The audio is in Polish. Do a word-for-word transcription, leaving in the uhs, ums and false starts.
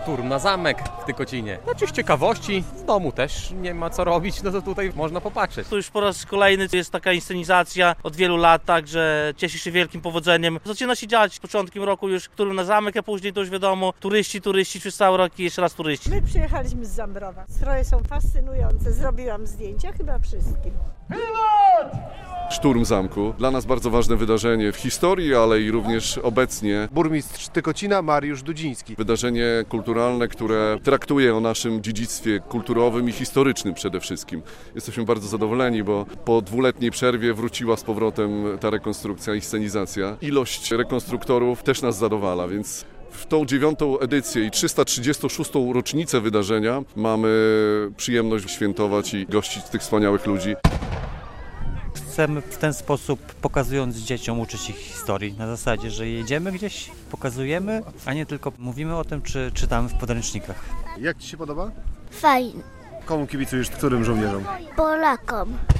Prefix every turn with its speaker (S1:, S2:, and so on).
S1: Szturm na zamek w Tykocinie. Znaczy z ciekawości, w domu też nie ma co robić, no to tutaj można popatrzeć.
S2: To już po raz kolejny jest taka inscenizacja od wielu lat, także cieszy się wielkim powodzeniem. Zaczyna się dziać z początkiem roku już, Szturm na zamek, a później to już wiadomo, turyści, turyści przez cały rok i jeszcze raz turyści.
S3: My przyjechaliśmy z Zambrowa. Stroje są fascynujące, zrobiłam zdjęcia chyba wszystkim.
S4: Szturm Zamku. Dla nas bardzo ważne wydarzenie w historii, ale i również obecnie.
S5: Burmistrz Tykocina Mariusz Dudziński.
S4: Wydarzenie kulturalne, które traktuje o naszym dziedzictwie kulturowym i historycznym przede wszystkim. Jesteśmy bardzo zadowoleni, bo po dwuletniej przerwie wróciła z powrotem ta rekonstrukcja i scenizacja. Ilość rekonstruktorów też nas zadowala, więc w tą dziewiątą edycję i trzysta trzydziestą szóstą rocznicę wydarzenia mamy przyjemność świętować i gościć tych wspaniałych ludzi.
S6: Chcemy w ten sposób, pokazując dzieciom, uczyć ich historii. Na zasadzie, że jedziemy gdzieś, pokazujemy, a nie tylko mówimy o tym, czy czytamy w podręcznikach.
S5: Jak Ci się podoba?
S7: Fajnie.
S5: Komu kibicujesz, którym żołnierzom?
S7: Polakom.